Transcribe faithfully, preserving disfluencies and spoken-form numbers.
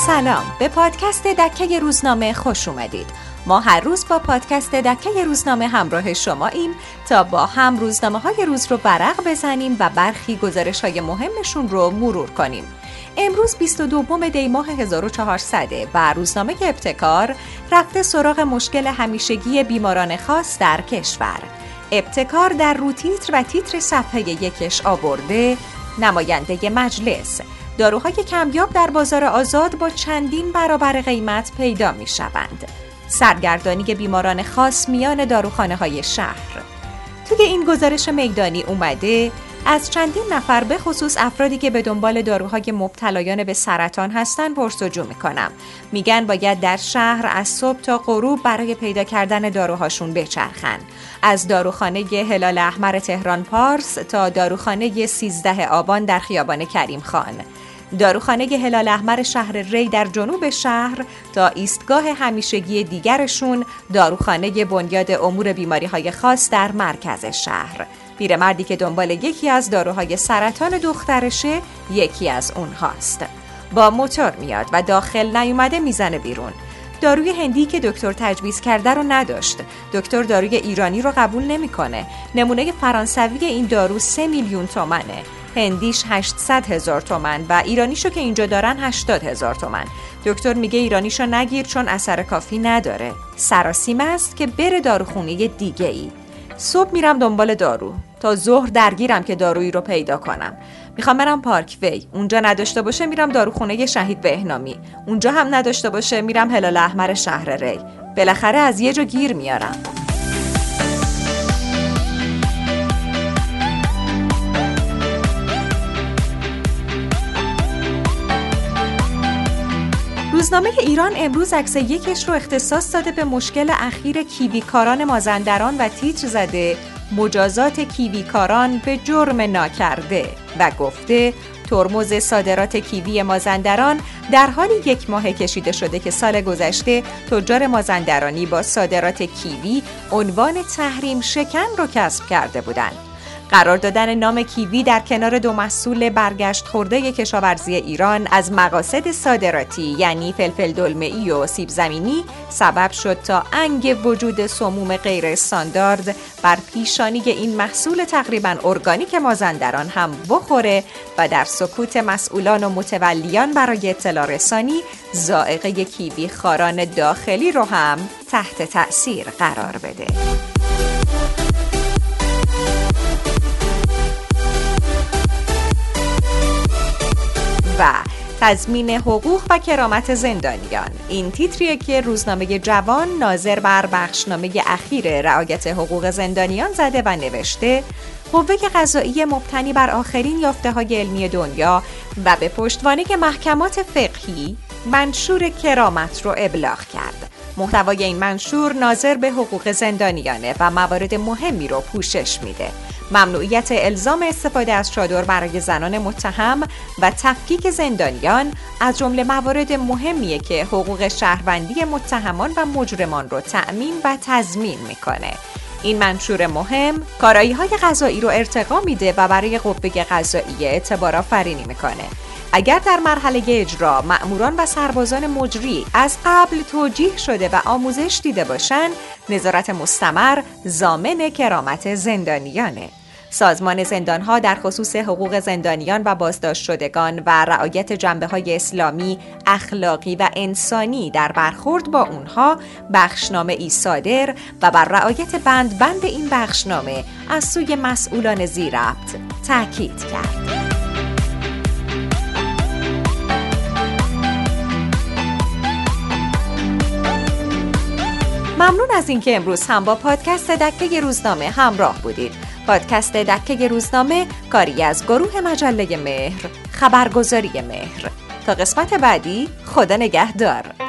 سلام، به پادکست دکه روزنامه خوش اومدید. ما هر روز با پادکست دکه روزنامه همراه شماییم تا با هم روزنامه‌های روز رو ورق بزنیم و برخی گزارش‌های مهمشون رو مرور کنیم. امروز بیست و دوم دی ماه هزار و چهارصد و روزنامه ابتکار رفته سراغ مشکل همیشگی بیماران خاص در کشور. ابتکار در رو تیتر و تیتر صفحه یکش آورده: نماینده مجلس، داروهای کمیاب در بازار آزاد با چندین برابر قیمت پیدا می شوند. سرگردانی بیماران خاص میان داروخانه های شهر. توی این گزارش میدانی اومده از چندین نفر به خصوص افرادی که به دنبال داروهای مبتلایان به سرطان هستن پرسجو میکنم. میگن باید در شهر از صبح تا غروب برای پیدا کردن داروهاشون بچرخن. از داروخانه هلال احمر تهران پارس تا داروخانه سیزده آبان در خیابان کریم خان، داروخانه هلال احمر شهر ری در جنوب شهر تا ایستگاه همیشگی دیگرشون، داروخانه بنیاد امور بیماری‌های خاص در مرکز شهر. پیرمردی که دنبال یکی از داروهای سرطان دخترشه یکی از اونهاست. با موتور میاد و داخل نیومده میزنه بیرون. داروی هندی که دکتر تجویز کرده رو نداشت. دکتر داروی ایرانی رو قبول نمیکنه. نمونه فرانسوی این دارو سه میلیون تومنه. هندیش هشتصد هزار تومن و ایرانیشو که اینجا دارن هشتاد هزار تومن. دکتر میگه ایرانیشو نگیر چون اثر کافی نداره. سراسیمه است که بره داروخونه دیگه ای. صبح میرم دنبال دارو تا ظهر درگیرم که دارویی رو پیدا کنم. میخوام برم پارک وی، اونجا نداشته باشه میرم داروخونه شهید بهنامی، اونجا هم نداشته باشه میرم هلال احمر شهر ری. بالاخره از یه جا گیر میارم. روزنامه ایران امروز عکس یکش رو اختصاص داده به مشکل اخیر کیویکاران مازندران و تیتر زده: مجازات کیویکاران به جرم ناکرده و گفته ترمز صادرات کیوی مازندران در حالی یک ماه کشیده شده که سال گذشته تجار مازندرانی با صادرات کیوی عنوان تحریم شکن رو کسب کرده بودند. قرار دادن نام کیوی در کنار دو محصول برگشت خورده کشاورزی ایران از مقاصد صادراتی یعنی فلفل دلمه‌ای و سیب زمینی سبب شد تا انگ وجود سموم غیر استاندارد بر پیشانی این محصول تقریباً ارگانیک مازندران هم بخوره و در سکوت مسئولان و متولیان برای اطلاع رسانی ذائقه کیوی خاران داخلی رو هم تحت تأثیر قرار بده. و تضمین حقوق و کرامت زندانیان. این تیتریه که روزنامه جوان ناظر بر بخشنامه اخیر رعایت حقوق زندانیان زده و نوشته: قوه قضاییه مبتنی بر آخرین یافته‌های علمی دنیا و به پشتوانه محکمات فقهی منشور کرامت رو ابلاغ کرد. محتوای این منشور ناظر به حقوق زندانیانه و موارد مهمی رو پوشش میده: ممنوعیت الزام استفاده از چادر برای زنان متهم و تفکیک زندانیان از جمله موارد مهمیه که حقوق شهروندی متهمان و مجرمان رو تأمین و تضمین میکنه. این منشور مهم کارایی‌های قضایی رو ارتقا میده و برای قوه قضاییه اعتبار آفرینی میکنه. اگر در مرحله اجرا مأموران و سربازان مجری از قبل توجیه شده و آموزش دیده باشن، نظارت مستمر ضامن کرامت زندانیانه. سازمان زندانها در خصوص حقوق زندانیان و بازداشت شدگان و رعایت جنبه‌های اسلامی، اخلاقی و انسانی در برخورد با اونها بخشنامه ای صادر و بر رعایت بند بند این بخشنامه از سوی مسئولان ذی‌ربط تاکید کرد. ممنون از اینکه امروز هم با پادکست دکه روزنامه همراه بودید. پادکست دکه روزنامه کاری از گروه مجله مهر، خبرگزاری مهر. تا قسمت بعدی، خدا نگهدار.